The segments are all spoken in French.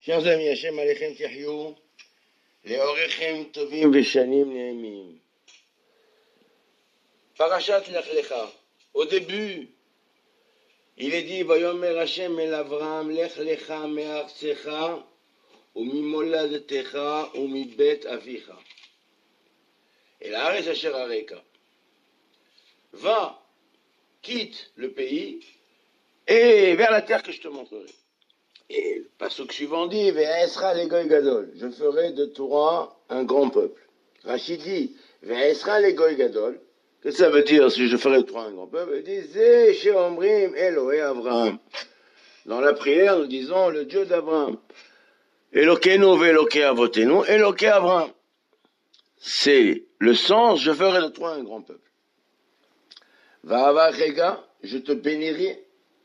Chers amis, Hashem Alechem Tihyou, Leorechem Tovim Veshanim Neemim. Parashat Lech Lecha. Au début, il est dit Vayomer Hashem El Avram Lech Lecha Me'artzecha Umimoladetecha Umibet Avicha El Haaretz Asher Areka. Va, quitte le pays et vers la terre que je te montrerai. Et le pasuk suivant dit Ve'esra legoy gadol, je ferai de toi un grand peuple. Rachid dit Ve'esra legoy gadol, que ça veut dire si je ferai de toi un grand peuple? Il dit Zeh she'omrim Elohei Avraham. Dans la prière, nous disons le Dieu d'Abraham. Elokeinu ve'elokei avotenu, Elokei Avraham. C'est le sens, je ferai de toi un grand peuple. Va'avachega, je te bénirai.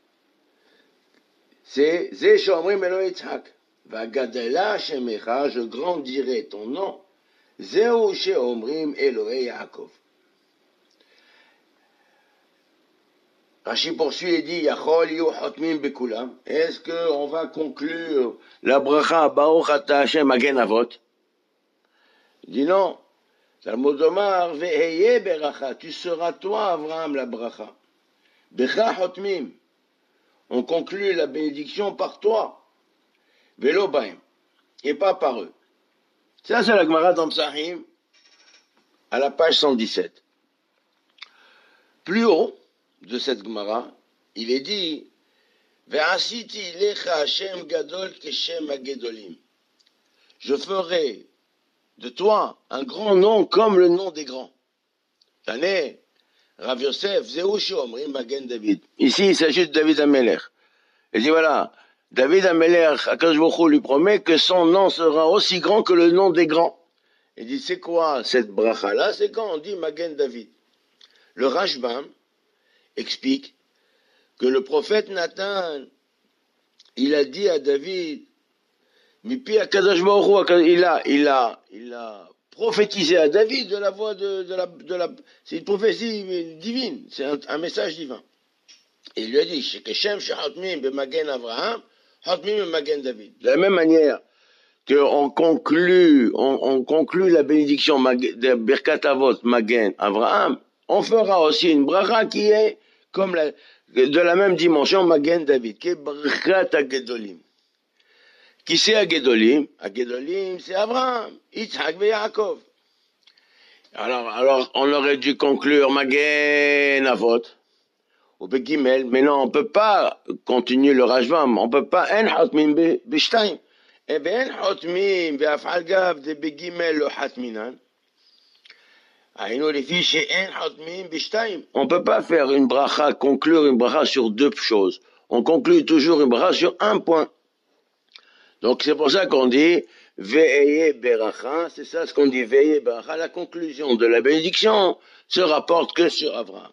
C'est Zeh she'omrim Elohei Yitzhak. Vagadela shemecha, je grandirai ton nom. Zeu she'omrim Elohei Yaakov. Rashi poursuit et dit Yachol yu hotmim bekulam. Est-ce qu'on va conclure la bracha Baruch ata Hashem magen avot? Il dit non. Talmud Omar ve'heye beracha. Tu seras toi, Avraham, la bracha. Becha hotmim. On conclut la bénédiction par toi. Velo baim. Et pas par eux. Ça, c'est la Gemara dans Psachim, à la page 117. Plus haut de cette Gemara, il est dit Ve'asiti lecha Hashem gadol keshem hagedolim. Je ferai de toi un grand nom comme le nom des grands. Tané, Rav Yosef, Zeu she'omrim magen David. Ici, il s'agit de David HaMelech. Il dit voilà, David HaMelech, Akadosh Baruch Hu lui promet que son nom sera aussi grand que le nom des grands. Il dit c'est quoi cette bracha-là? C'est quand on dit magen David. Le Rashbam explique que le prophète Nathan, il a dit à David, Mipi Akadosh Baruch Hu, il a prophétisé à David de la voix de la c'est une prophétie divine, c'est un message divin. Et il lui a dit, Shekeshem Shehatmim Bemagen Avraham, Hatmim Bemagen David. De la même manière qu'on conclut la bénédiction de Birkat Avot Magen Avraham, on fera aussi une bracha qui est comme de la même dimension Magen David, qui est Birkat HaGedolim. Qui c'est HaGedolim? HaGedolim, c'est Avraham, Yitzhak et Yaakov. Alors, on aurait dû conclure Magen Avot, au Begimel, mais non, on ne peut pas continuer le Rashbam, on ne peut pas, En Hatmin Bishtaim. Et bien, En Hatmin, Be'afal Gav, de Begimel, le Hatminan. On ne peut pas faire une bracha, conclure une bracha sur deux choses. On conclut toujours une bracha sur un point. Donc c'est pour ça qu'on dit Ve'eye beracha, c'est ça ce qu'on dit Ve'eye beracha. La conclusion de la bénédiction se rapporte que sur Avraham.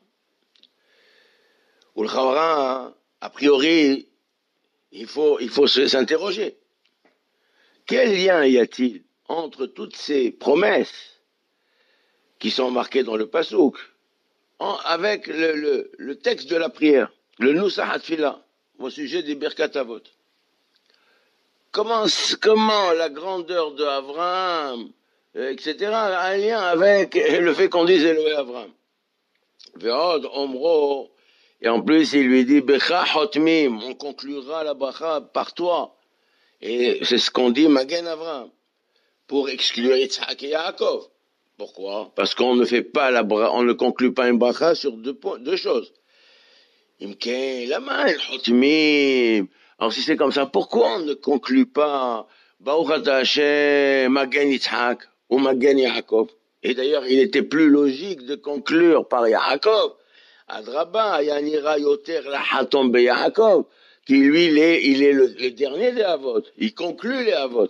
Ou le Chavra, a priori, il faut s'interroger. Quel lien y a-t-il entre toutes ces promesses qui sont marqués dans le Pasuk, avec le texte de la prière, le Nusach HaTfilah, au sujet des Birkat Avot. Comment la grandeur de Avraham, etc., a un lien avec le fait qu'on dise Elohei Avraham. Ve'od omro, et en plus il lui dit Becha hotmim, on conclura la bracha par toi. Et c'est ce qu'on dit Magen Avraham, pour exclure Yitzhak et Yaakov. Pourquoi? Parce qu'on ne fait pas on ne conclut pas une bracha sur deux choses. Imken, lama el hotmim. Alors si c'est comme ça, pourquoi on ne conclut pas Baruch ata Hashem magen Yitzhak ou magen Yaakov? Et d'ailleurs, il était plus logique de conclure par Yaakov. Adraba, yanira yoter lahatom be Yaakov, qui lui, il est le dernier des Avot. Il conclut les Avot.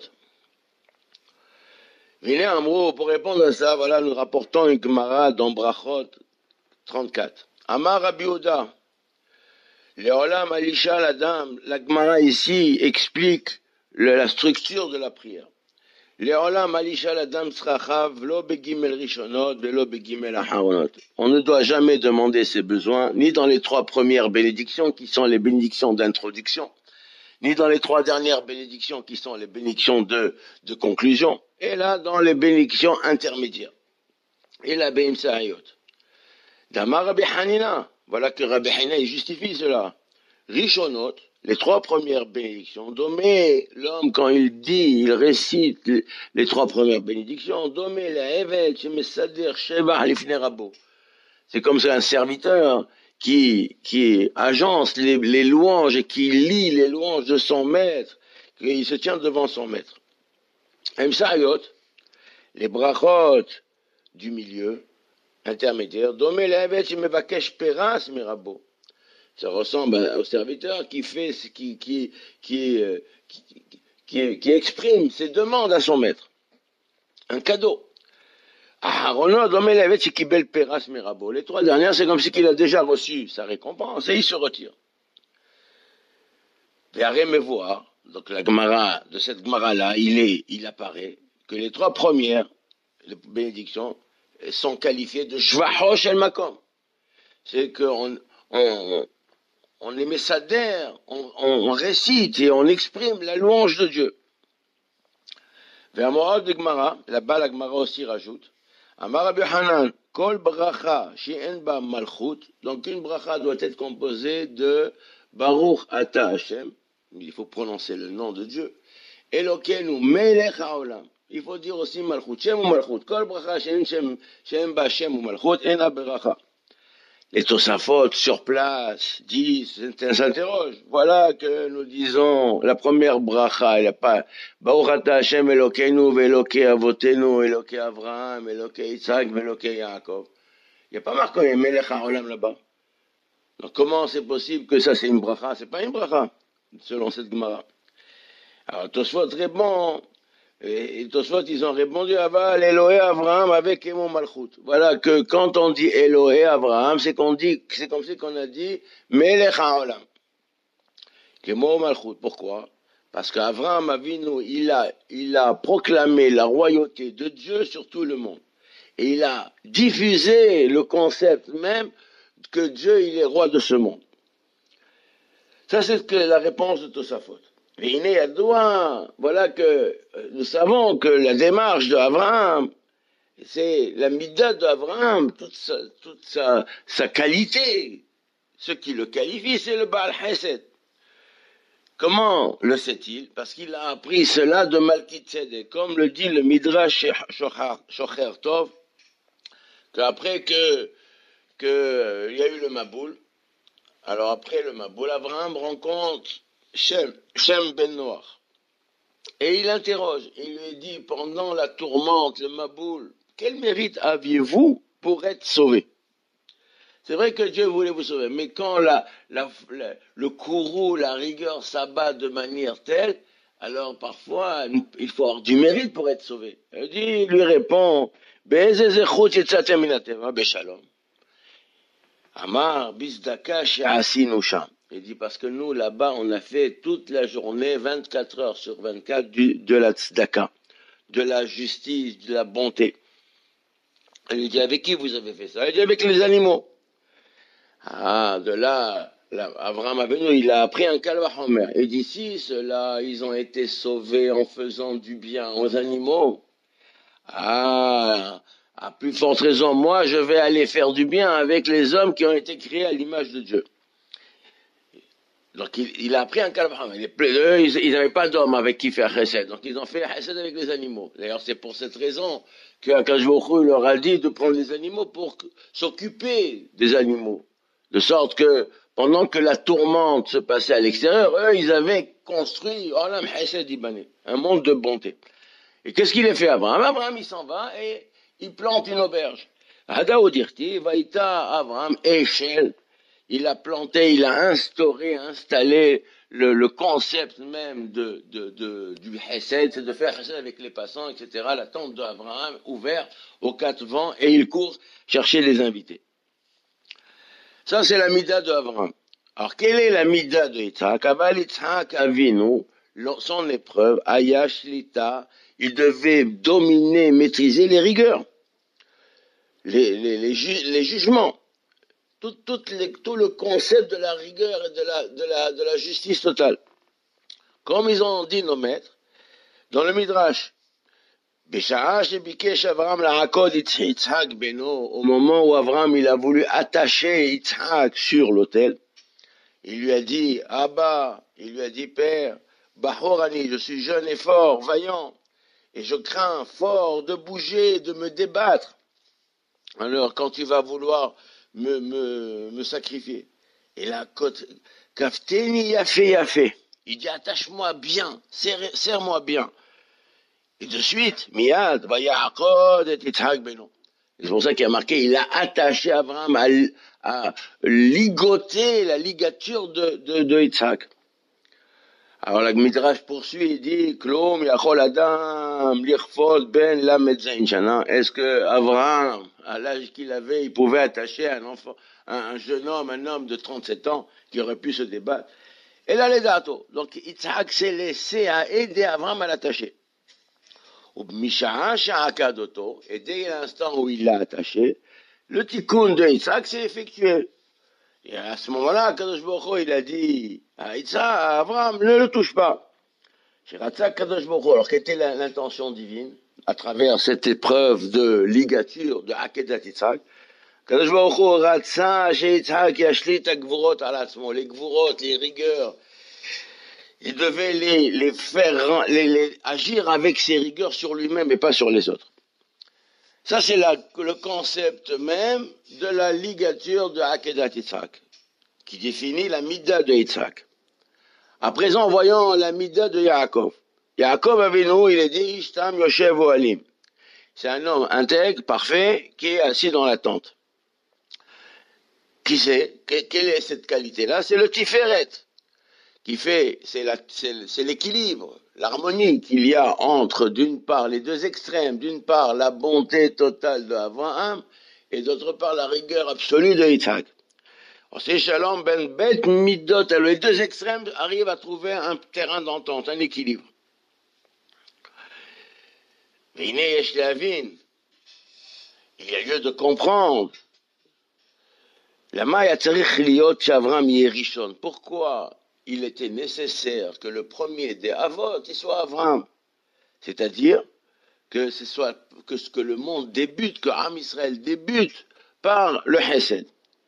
Venez un mot pour répondre à ça, voilà, nous rapportons une Gemara dans Brachot 34. Amar Rabbi Yehuda, Leolam Alisha Ladam, la Gemara ici explique la structure de la prière. Leolam Alisha Ladam Srachav, Lo Begimel Rishonot, Velo Begimel Aharonot. On ne doit jamais demander ses besoins, ni dans les trois premières bénédictions, qui sont les bénédictions d'introduction, ni dans les 3 dernières bénédictions qui sont les bénédictions de conclusion, et là dans les bénédictions intermédiaires. Et la Beimsaayot. Damar Rabbi Hanina, voilà que Rabbi Hanina justifie cela. Rishonot, les 3 premières bénédictions, Domé, l'homme quand il dit, il récite les 3 premières bénédictions, Domé la Evel, Shemesader, Sheva, Lifnei Rabo. C'est comme ça un serviteur qui agence les louanges et qui lit les louanges de son maître, qu'il se tient devant son maître. Emsayot, les brachot du milieu, intermédiaire, Domé la Evel, Shemevakesh Peras, Mirabo. Ça ressemble au serviteur qui fait, qui exprime ses demandes à son maître. Un cadeau. Les 3 dernières, c'est comme si qu'il a déjà reçu sa récompense et il se retire. Donc la Gemara, de cette Gemara-là, il apparaît que les 3 premières bénédictions sont qualifiées de Shvachosh el Makom. C'est qu'on les messader, on récite et on exprime la louange de Dieu. Vers Moab de Gemara, là-bas la Gemara aussi rajoute, Amar Rabbi Hanan, Kol bracha she'en ba malchut, donc une bracha doit être composée de Baruch Ata Hashem, il faut prononcer le nom de Dieu, Elokeinu melech haolam, il faut dire aussi malchut, Shem ou malchut, Kol bracha she'en ba Shem ou malchut, ena beracha. Les Tosafot sur place disent, s'interrogent. Voilà que nous disons la première bracha, il n'y a pas Baruch Ata Hashem Elokeinu ve'Elokei Avotenu, Elokei Avraham, Elokei Yitzhak ve'Elokei Yaakov. Il n'y a pas marqué Melech HaOlam là-bas. Donc comment c'est possible que ça c'est une bracha? C'est pas une bracha, selon cette Gemara. Alors Tosafot répond, et Tosfot, ils ont répondu, Aval Elohé Avraham avec Emo Malchut. Voilà que quand on dit Elohé Avraham, c'est comme si qu'on a dit Melech HaOlam. Emo Malchut. Pourquoi? Parce qu'Avraham Avinu, il a proclamé la royauté de Dieu sur tout le monde. Et il a diffusé le concept même que Dieu, il est roi de ce monde. Ça, c'est la réponse de Tosafot. Voilà que nous savons que la démarche d'Abraham, c'est la mida d'Abraham, toute sa qualité. Ce qui le qualifie, c'est le Baal Chesed. Comment le sait-il? Parce qu'il a appris cela de Malki Tzedek, comme le dit le Midrash Shocher Tov, qu'après que il y a eu le Maboul, alors après le Maboul, Abraham rencontre Shem ben Noach. Et il interroge, il lui dit, pendant la tourmente, le Maboul, quel mérite aviez-vous pour être sauvé? C'est vrai que Dieu voulait vous sauver, mais quand le courroux, la rigueur s'abat de manière telle, alors parfois, il faut avoir du mérite pour être sauvé. Il lui répond, Beshalom. Amar, Bizdaka, She'asinu Sham. Il dit parce que nous, là-bas, on a fait toute la journée, 24 heures sur 24, de la tzedaka, de la justice, de la bonté. Il dit, avec qui vous avez fait ça? Il dit, avec les animaux. De là, Abraham Avinu, il a appris un kalvachomer. Et d'ici, ceux-là, ils ont été sauvés en faisant du bien aux animaux. À plus forte raison, moi, je vais aller faire du bien avec les hommes qui ont été créés à l'image de Dieu. Donc il a appris un kalvachomer. Ils n'avaient pas d'hommes avec qui faire chesed. Donc ils ont fait chesed avec les animaux. D'ailleurs, c'est pour cette raison qu'Akadosh Baruch Hu leur a dit de prendre les animaux pour s'occuper des animaux. De sorte que, pendant que la tourmente se passait à l'extérieur, eux, ils avaient construit Olam Chesed Ibané, un monde de bonté. Et qu'est-ce qu'il a fait Abraham? Abraham, il s'en va et il plante une auberge. Hada Odirti, Vaïta Abraham Echel. Il a planté, il a installé le concept même du Chesed, c'est de faire Chesed avec les passants, etc. La tente d'Abraham ouverte aux 4 vents et il court chercher les invités. Ça, c'est la mida de Abraham. Alors, quelle est la mida de Yitzhak? Aval Yitzhak Avinu, son épreuve, Ayash Lita, il devait dominer, maîtriser les rigueurs, les jugements, tout le concept de la rigueur et de la justice totale. Comme ils ont dit nos maîtres, dans le Midrash, בשעה שביקש אברהם לעקוד יצחק בנו, au moment où Abraham il a voulu attacher Yitzhak sur l'autel, il lui a dit, Abba, il lui a dit, Père, Bahorani, je suis jeune et fort, vaillant, et je crains fort de bouger, de me débattre. Alors, quand tu vas vouloir me sacrifier, et là, Kafteni yafé yafé, il dit, attache-moi bien, serre-moi bien. Et de suite, Miyad, Vayachod et Yitzhak beno. C'est pour ça qu'il a marqué, il a attaché Abraham à ligoter la ligature de Yitzhak. Alors la Midrash poursuit et dit, Klom yachol adam lichfod ben lamed zayin shana. Est-ce que Abraham, à l'âge qu'il avait, il pouvait attacher un enfant, un jeune homme, un homme de 37 ans, qui aurait pu se débattre? Et là, les datos. Donc Yitzhak s'est laissé à aider Abraham à l'attacher. Et dès l'instant où il l'a attaché, le tikkun de Yitzhak s'est effectué. Et à ce moment-là, Kadosh Baruch Hu, il a dit à Yitzhak, à Abraham, ne le touche pas. Kadosh Baruch Hu, alors quelle était l'intention divine à travers cette épreuve de ligature de Akedat Yitzhak? Kadosh Baruch Hu ratza chez Yitzhak yashlit agvurot alatzmo, les gvurot, les rigueurs. Il devait les faire agir avec ses rigueurs sur lui-même et pas sur les autres. Ça, c'est le concept même de la ligature de Akedat Yitzhak, qui définit la mida de Yitzhak. À présent, voyons la mida de Yaakov. Yaakov Avinu, il est dit, Ishtam Yoshev Ohalim. C'est un homme intègre, parfait, qui est assis dans la tente. Qui c'est? Quelle est cette qualité-là? C'est le Tiferet. Qui fait, c'est l'équilibre, l'harmonie qu'il y a entre, d'une part, les deux extrêmes, d'une part, la bonté totale d'Abraham, et d'autre part, la rigueur absolue de Yitzhak. C'est Shalom ben Bet Midot, les deux extrêmes arrivent à trouver un terrain d'entente, un équilibre. Il y a lieu de comprendre. Pourquoi il était nécessaire que le premier des Avot, il soit Abraham. C'est-à-dire que que le monde débute, que Am Israël débute par le Hesed.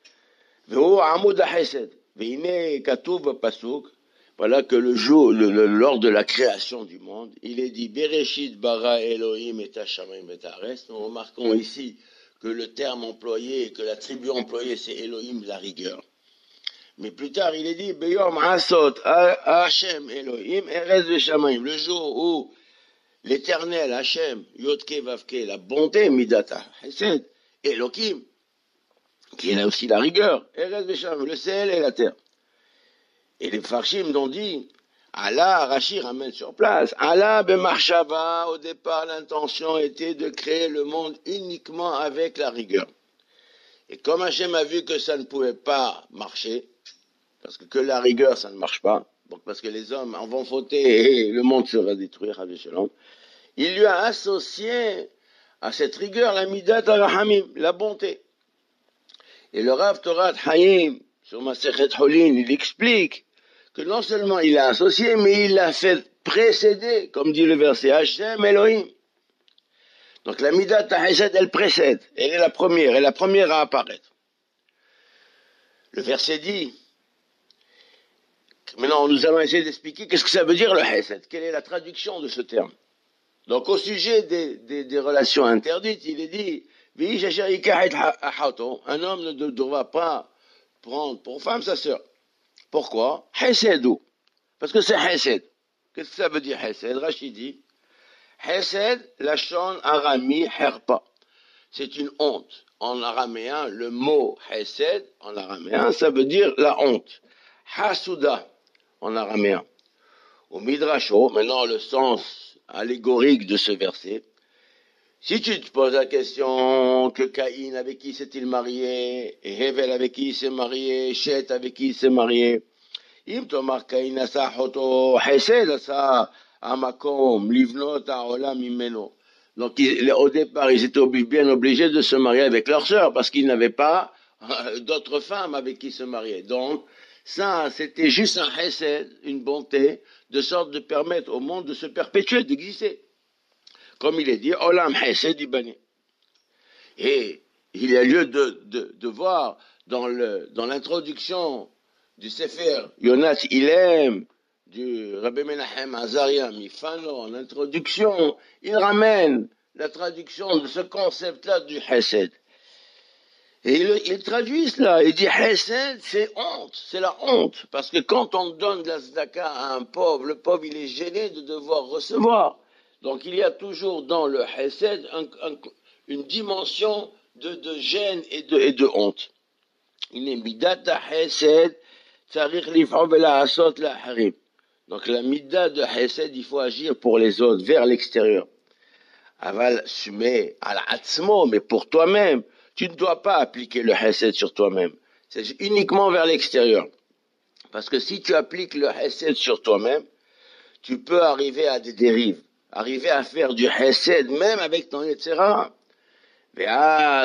Voilà que le jour, lors de la création du monde, il est dit Bereshit bara Elohim et Hashamayim et Haaretz. Nous remarquons ici que le terme employé, que la tribu employée, c'est Elohim, la rigueur. Mais plus tard, il est dit, Beyom Asot, Hashem Elohim, Erez Veshamayim, le jour où l'éternel Hashem, Yodke Vavke, la bonté, Midata, Hesed, Elohim, qui est là aussi la rigueur, Erez Veshamayim, le ciel et la terre. Et les Farshim ont dit, Allah, Rashi ramène sur place, Allah Bemarshava, au départ, l'intention était de créer le monde uniquement avec la rigueur. Et comme Hashem a vu que ça ne pouvait pas marcher, parce que la rigueur, ça ne marche pas. Donc, parce que les hommes en vont fauter et le monde sera détruit, il lui a associé à cette rigueur la midat al-rahamim, la bonté. Et le Rav Torah Hayim, sur Masechet Holin, il explique que non seulement il l'a associé, mais il l'a fait précéder, comme dit le verset, Hashem Elohim. Donc la midat al-hesed, elle précède, elle est la première à apparaître. Le verset dit, maintenant, nous allons essayer d'expliquer qu'est-ce que ça veut dire le Hesed. Quelle est la traduction de ce terme? Donc, au sujet des relations interdites, il est dit, un homme ne devra pas prendre pour femme sa sœur. Pourquoi? Hesedou. Parce que c'est Hesed. Qu'est-ce que ça veut dire Hesed? Rachid dit, Hesed, lachon arami herpa. C'est une honte. En araméen, le mot Hesed, en araméen, ça veut dire la honte. Hasuda. En araméen. Au Midrasho, maintenant le sens allégorique de ce verset, si tu te poses la question que Caïn avec qui s'est-il marié, et Hevel avec qui il s'est marié, Shet avec qui il s'est marié, im tomar Caïn asa hoto hesed asa amakom livnot ha'olam imeno. Donc au départ ils étaient bien obligés de se marier avec leur sœur parce qu'ils n'avaient pas d'autres femmes avec qui se marier. Donc Ça, c'était juste un chesed, une bonté, de sorte de permettre au monde de se perpétuer, d'exister. Comme il est dit, Olam chesed ibani. Et il y a lieu de voir dans l'introduction du Sefer Yonat Ilem, du Rabbi Menachem Azaria Mifano, en introduction, il ramène la traduction de ce concept-là du Hesed. Et il traduit cela, il dit Hesed, c'est honte, c'est la honte, parce que quand on donne de la tzedaka à un pauvre, le pauvre il est gêné de devoir recevoir. Donc il y a toujours dans le Hesed une dimension de gêne et de honte. Il est midata Hesed, tzarich lif'ov vela'asot la'acharim. Donc la midda de Hesed, il faut agir pour les autres, vers l'extérieur. Aval sumé al atzmo, mais pour toi-même, tu ne dois pas appliquer le Hesed sur toi-même. C'est uniquement vers l'extérieur. Parce que si tu appliques le Hesed sur toi-même, tu peux arriver à des dérives, arriver à faire du Hesed même avec ton Yetzera. Et à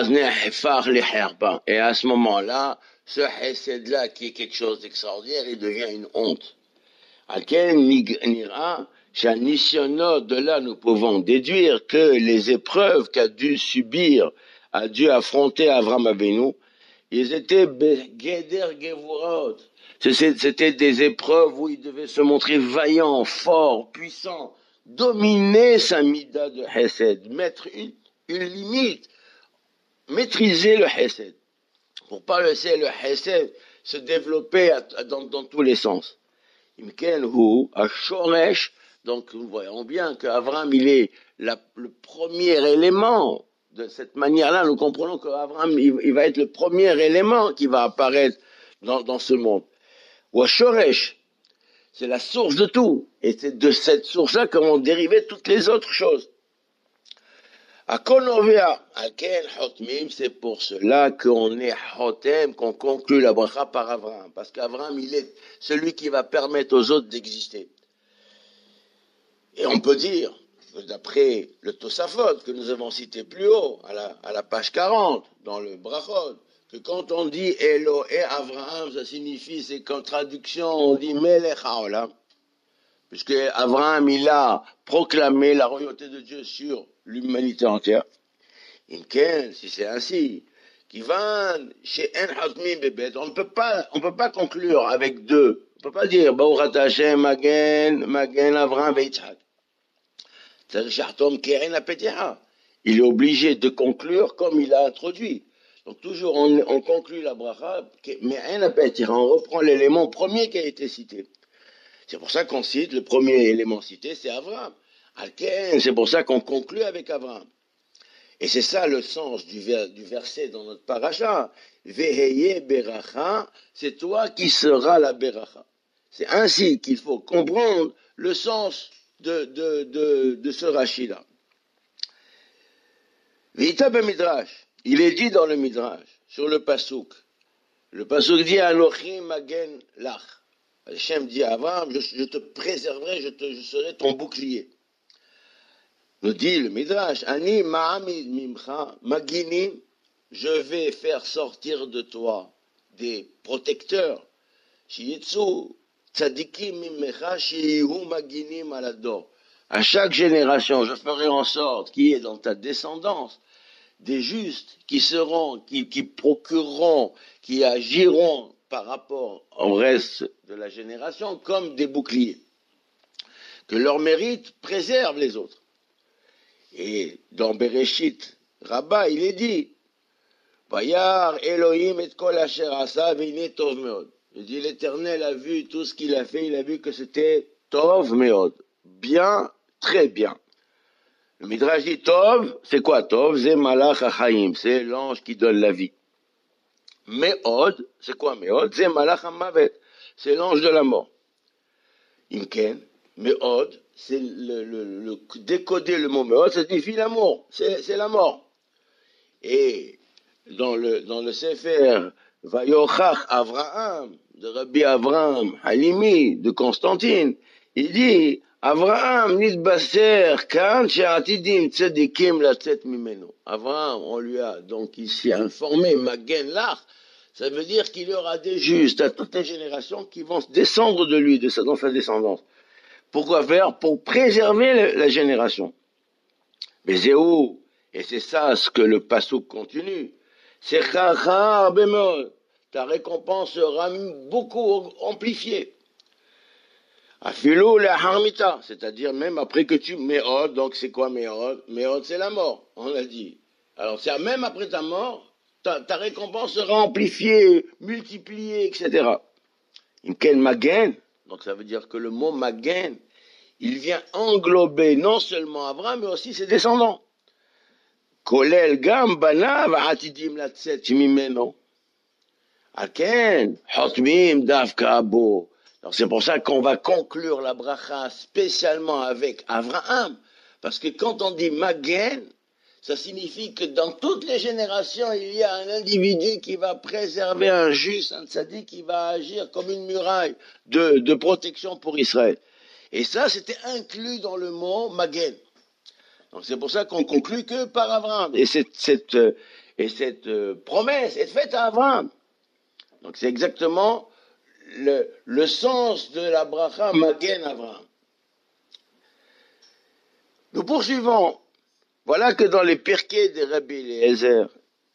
ce moment-là, ce Hesed-là qui est quelque chose d'extraordinaire, il devient une honte. De là, nous pouvons déduire que les épreuves qu'a dû subir, a dû affronter Avram Avinu, ils étaient Geder Gevurot. C'était des épreuves où il devait se montrer vaillant, fort, puissant, dominer sa mida de Hesed, mettre une limite, maîtriser le Hesed, pour pas laisser le Hesed se développer dans tous les sens. Donc nous voyons bien qu'Avram il est le premier élément. De cette manière-là, nous comprenons qu'Avram il va être le premier élément qui va apparaître dans ce monde. Washoresh, c'est la source de tout. Et c'est de cette source-là que vont dériver toutes les autres choses. C'est pour cela qu'on est Hotem, qu'on conclut la bracha par Avram. Parce qu'Avram, il est celui qui va permettre aux autres d'exister. Et on peut dire, d'après le Tosafot que nous avons cité plus haut, à la page 40, dans le Brachot, que quand on dit Elohé Avraham, ça signifie, c'est qu'en traduction, on dit Melech HaOlam, puisque Avraham, il a proclamé la royauté de Dieu sur l'humanité entière. Si c'est ainsi, on ne peut pas conclure avec deux. On ne peut pas dire Baruch Hashem, Magen, Avraham et Yitzhak. Il est obligé de conclure comme il a introduit. Donc toujours on conclut la bracha, mais on reprend l'élément premier qui a été cité. C'est pour ça qu'on cite, le premier élément cité, c'est Avraham. C'est pour ça qu'on conclut avec Avraham. Et c'est ça le sens du verset dans notre paracha. Veheye beracha, c'est toi qui seras la beracha. C'est ainsi qu'il faut comprendre le sens de ce Rashi-là. Vita ben Midrash, il est dit dans le Midrash, sur le Pasuk. Le Pasuk dit Anochi magen lach. Hachem dit à Abraham, je te préserverai, je serai ton bouclier. Nous dit le Midrash, Ani ma'amid mimcha maginim, je vais faire sortir de toi des protecteurs. Shiyitsu tzadikim mimcha shiyu maginim alador. À chaque génération, je ferai en sorte qu'il y ait dans ta descendance des justes qui procureront, qui agiront par rapport au reste de la génération comme des boucliers. Que leur mérite préserve les autres. Et dans Bereshit, Rabba, il est dit, Vayar Elohim et kol asher asa v'ine tov meod. Il dit, l'Éternel a vu tout ce qu'il a fait, il a vu que c'était tov meod. Bien, très bien. Le Midrash dit tov, c'est quoi tov? C'est malach hachaim, c'est l'ange qui donne la vie. Meod, c'est quoi meod? C'est malach hamavet, c'est l'ange de la mort. Imken, meod, c'est décoder le mot meod, ça signifie l'amour, c'est la mort. Et dans le Sefer Vayochach Avraham, de Rabbi Avraham Halimi, de Constantine, il dit Avraham nitbaser kan she'atidim tzedikim latzet mimeno. Avraham, on lui a donc ici informé Magen Lach, Ça veut dire qu'il y aura des justes à toutes les générations qui vont descendre de lui, dans sa descendance. Pourquoi faire? Pour préserver la génération. Mais Zéhou, et c'est ça ce que le passouk continue, c'est chachar bémol, ta récompense sera beaucoup amplifiée. Afilou la harmita, c'est-à-dire même après que tu méod, donc c'est quoi méod? Méod c'est la mort, on l'a dit. Alors c'est même après ta mort, ta récompense sera amplifiée, multipliée, etc. Imken magen, donc ça veut dire que le mot magen, il vient englober non seulement Abraham, mais aussi ses descendants. Kolel gam banav atidim latset mimeno. Aken hotmim davka abo. Alors c'est pour ça qu'on va conclure la bracha spécialement avec Abraham, parce que quand on dit magen, ça signifie que dans toutes les générations, il y a un individu qui va préserver un juste, un tzaddik qui va agir comme une muraille de protection pour Israël. Et ça, c'était inclus dans le mot magen. Donc c'est pour ça qu'on conclut que par Abraham. Et cette promesse est faite à Abraham. Donc c'est exactement le sens de la bracha magen Abraham. Nous poursuivons. Voilà que dans les Pirkei des Rabbi Eliezer,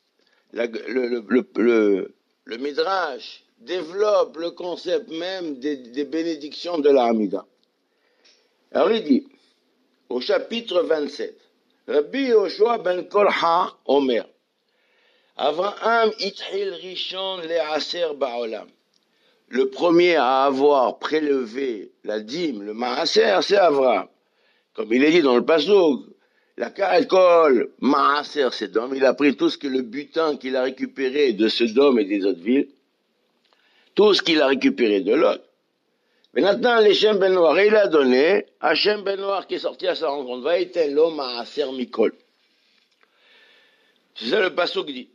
le Midrash développe le concept même des bénédictions de la Hamida. Alors il dit, au chapitre 27, Rabbi Yoshua ben Kolha Omer, Avraham ithil rishon le'aser ba'olam. Le premier à avoir prélevé la dîme, le maaser, c'est Avraham. Comme il est dit dans le passouk, la Kol maaser Sedom, il a pris tout ce que le butin qu'il a récupéré de Sedom et des autres villes, tout ce qu'il a récupéré de l'autre. Mais maintenant, les Shem ben Noir, il a donné à Shem ben Noir qui est sorti à sa rencontre. Va éteindre l'homme maaser mikol. C'est ça le passouk dit.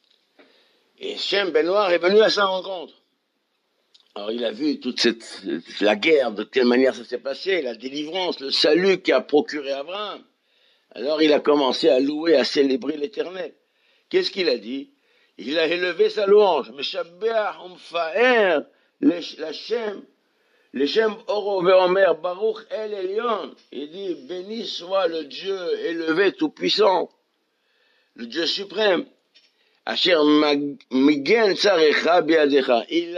Et Shem ben Noir est venu à sa rencontre. Alors il a vu toute la guerre, de quelle manière ça s'est passé, la délivrance, le salut qu'a procuré Abraham. Alors il a commencé à louer, à célébrer l'Éternel. Qu'est-ce qu'il a dit? Il a élevé sa louange. Meshabeach umfaer l'Hashem, l'Hashem oro ve'omer baruch el elyon. Il dit, béni soit le Dieu élevé tout-puissant, le Dieu suprême. Asher migen tzarecha biadecha. Il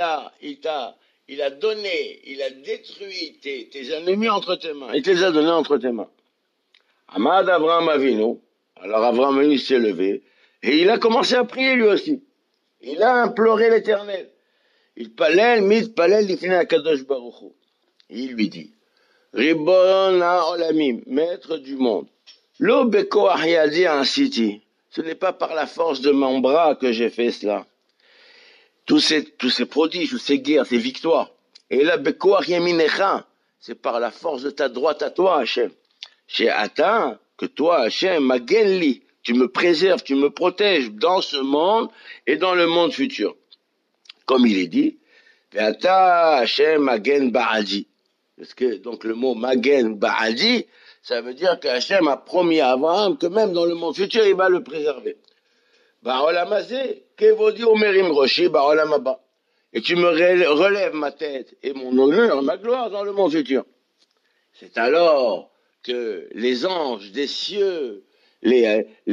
a donné, il a détruit tes ennemis entre tes mains. Il te les a donnés entre tes mains. Amad Avraham Avinu. Alors Avraham Avinu s'est levé et il a commencé à prier lui aussi. Il a imploré l'Éternel. Il palel mitpalel lifnei HaKadosh Baruch Hu. Il lui dit, Ribon ha'olamim, maître du monde. Lo bekoach yadi ansiti. Ce n'est pas par la force de mon bras que j'ai fait cela. Tous ces prodiges, toutes ces guerres, ces victoires. Et là, bekoach yaminecha, c'est par la force de ta droite à toi, Hachem. Chez Ata, que toi, Hachem, magenli, tu me préserves, tu me protèges dans ce monde et dans le monde futur. Comme il est dit, Ata, Hachem, magen ba'adi. Parce que, donc, le mot magen ba'adi, ça veut dire que Hachem a promis à Abraham que même dans le monde futur, il va le préserver. Ba'olamazé, kevodi omerim roshi, ba'olamaba. Et tu me relèves ma tête et mon honneur, ma gloire dans le monde futur. C'est alors que les anges des cieux, les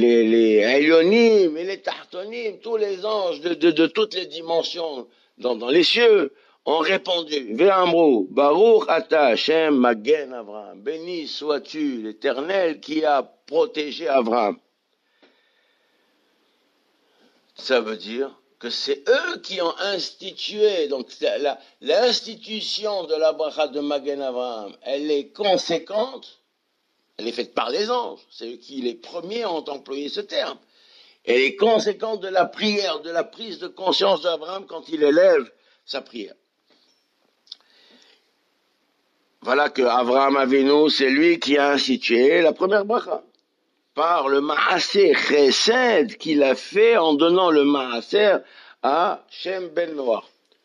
Elyonim et les Tartonim, tous les anges de toutes les dimensions dans les cieux, ont répondu, Ve'amrou, Baruch ata Hashem magen Avraham, béni sois-tu l'Éternel qui a protégé Avraham. Ça veut dire que c'est eux qui ont institué, donc l'institution de la bracha de Magen Avraham, elle est conséquente, elle est faite par les anges, c'est eux qui les premiers ont employé ce terme. Elle est conséquente de la prière, de la prise de conscience d'Abraham quand il élève sa prière. Voilà que Avraham Avinu, c'est lui qui a institué la première bracha. Par le Maaser Chesed qu'il a fait en donnant le Maaser à Shem ben Noach.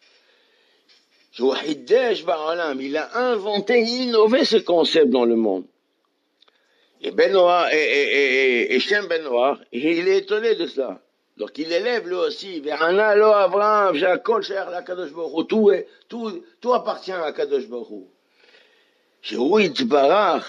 Il a inventé, innové ce concept dans le monde. Et Ben Noach, et Shem ben Noach, il est étonné de cela. Donc il élève lui aussi. Ve'ana lo Avraham, she'akol she'ach la'Kadosh Baruch Hu. Tout appartient à Kadosh Baruch Hu. Shehu yitbarach.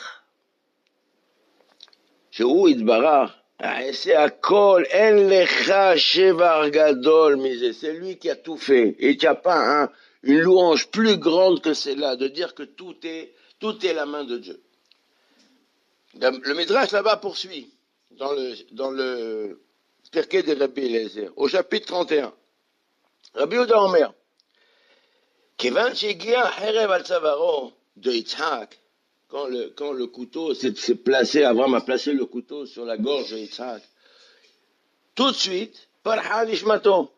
שהוא יתברך, העשה הכל, אין לך שבר גדול מזה, c'est lui qui a tout fait, et il n'y a pas une louange plus grande que celle-là, de dire que tout est la main de Dieu. Le Midrash là-bas poursuit, dans le Pirkei de Rabbi Eliezer, au chapitre 31. Rabbi Yehuda Omer, כיוון שהגיע החרב על צווארו de Yitzhak, quand le couteau s'est placé, Abraham a placé le couteau sur la gorge de Yitzhak, tout de suite, Parha Nishmato,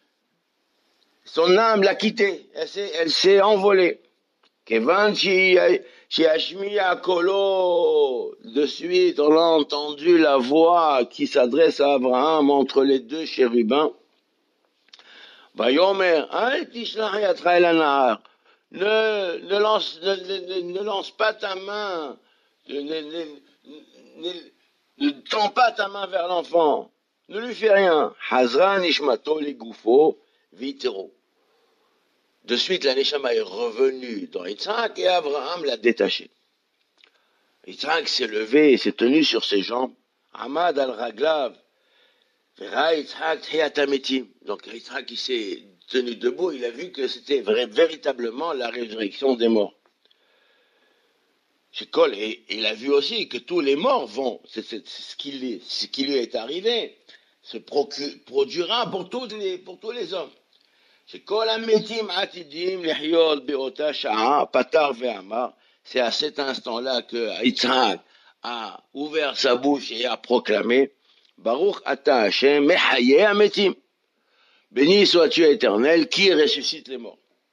son âme l'a quitté, elle s'est envolée. Kevan Shiashmiya Kolo, de suite, on a entendu la voix qui s'adresse à Abraham entre les deux chérubins. Vayomer, Al Tishlach Yatra El Anahar. Ne lance pas ta main, ne tends pas ta main vers l'enfant, ne lui fais rien. Hazra nishmato le gufo vitero. De suite, la neshama est revenue dans Yitzhak et Abraham l'a détaché. Yitzhak s'est levé et s'est tenu sur ses jambes. Amad al raglav. Vera Yitzhak hiatametim. Donc Yitzhak il s'est tenu debout, il a vu que c'était véritablement la résurrection des morts. Et il a vu aussi que tous les morts vont, c'est ce qui lui est arrivé, se produira pour tous les hommes. C'est à cet instant-là que Yitzhak a ouvert sa bouche et a proclamé Baruch ata Hashem mechaye hametim. Béni sois-tu éternel qui ressuscite les morts.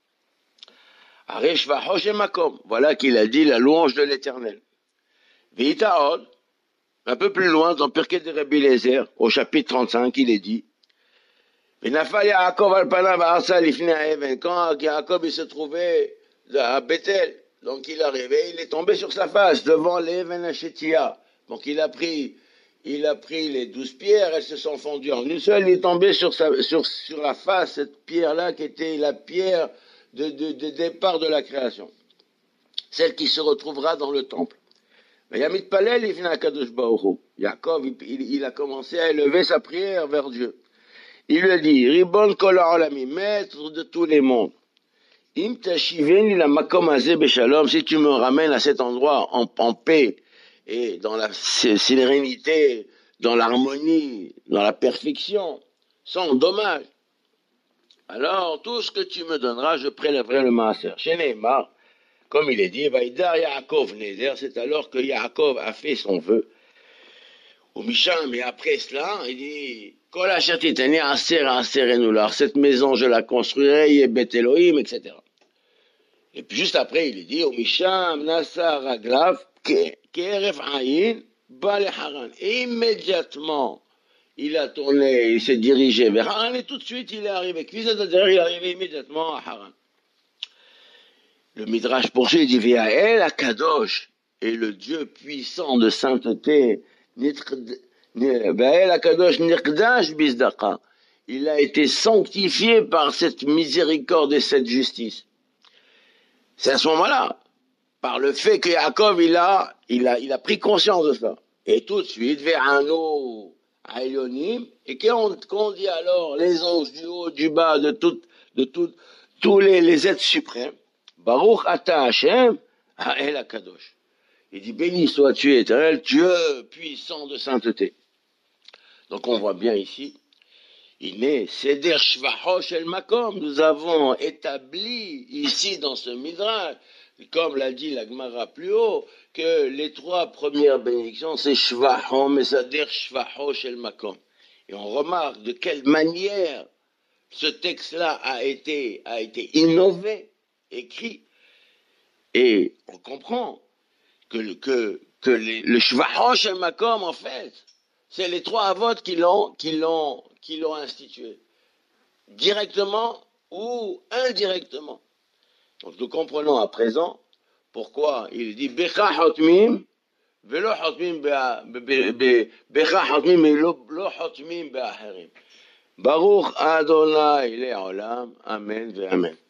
Voilà qu'il a dit la louange de l'éternel. Veitaod, un peu plus loin dans Pirkei de Rabbi Eliezer, au chapitre 35, il est dit Venafal Yaakov al panav arsa lifnei haeven. Quand Yaakov il se trouvait à Bethel, donc il arrivait, il est tombé sur sa face devant l'Even Hashetia. Donc il a pris les 12 pierres, elles se sont fondues en une seule, il est tombé sur la face, cette pierre-là qui était la pierre de départ de la création. Celle qui se retrouvera dans le temple. Yamit Palel, il vient à Kadosh Baruch Hu. Yaakov, il a commencé à élever sa prière vers Dieu. Il lui a dit, Ribon kol ha'olami, maître de tous les mondes. Im tashiveni la makom hazeh beshalom, si tu me ramènes à cet endroit en paix, et dans la sérénité, dans l'harmonie, dans la perfection, sans dommage. Alors, tout ce que tu me donneras, je prélèverai le maaser. Chez Neymar, comme il est dit, Vaïdar Yaakov Neder, c'est alors que Yaakov a fait son vœu. Au Misham, et après cela, il dit, Kol asher titani aser enular, cette maison je la construirai, et Bet Elohim, etc. Et puis juste après, il est dit, au Misham, Nasa Raglav, Keref Aïn, Bale Haran. Immédiatement, il a tourné, il s'est dirigé vers Haran et tout de suite il est arrivé. Il est arrivé immédiatement à Haran. Le Midrash poursuit, il dit Ve'ael Akadosh, et le Dieu puissant de sainteté, Ve'ael Akadosh Nirkdash Bizdaqa. Il a été sanctifié par cette miséricorde et cette justice. C'est à ce moment-là, par le fait que Yaakov, il a pris conscience de ça. Et tout de suite, Ve'anu Aïlonim, et qu'on dit alors, les anges du haut, du bas, de tous les êtres suprêmes, Baruch ata Hashem, ha'el akadosh. Il dit, béni sois-tu éternel, Dieu puissant de sainteté. Donc on voit bien ici, il est Seder Shvachosh El Makom. Nous avons établi ici dans ce Midrash, comme l'a dit la Gemara plus haut, que les 3 premières bénédictions, c'est Shvachom et Seder Shvachosh El Makom. Et on remarque de quelle manière ce texte-là a été innové, écrit, et on comprend que le Shvachosh El Makom, en fait, c'est les 3 avots qui l'ont institué, directement ou indirectement. Donc nous comprenons à présent pourquoi il dit Becha Hotmim, Velo Hotmim Becha Hotmim et Lo Hotmim Be'acherim. Baruch Adonai Le'olam, Amen ve'Amen.